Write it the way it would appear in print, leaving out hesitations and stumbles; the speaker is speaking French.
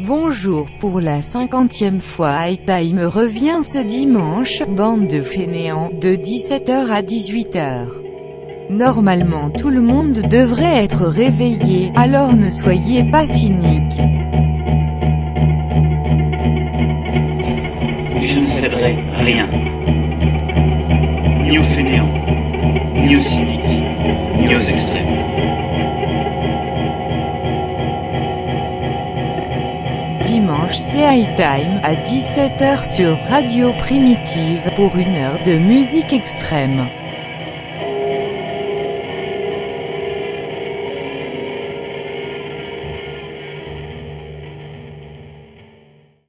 Bonjour, pour la 50e fois High Time revient ce dimanche, bande de fainéants, de 17h à 18h. Normalement tout le monde devrait être réveillé, alors ne soyez pas cyniques. Je ne céderai rien, ni aux fainéants, ni aux cyniques, ni aux extrêmes. Dimanche c'est High Time, à 17h sur Radio Primitive, pour une heure de musique extrême.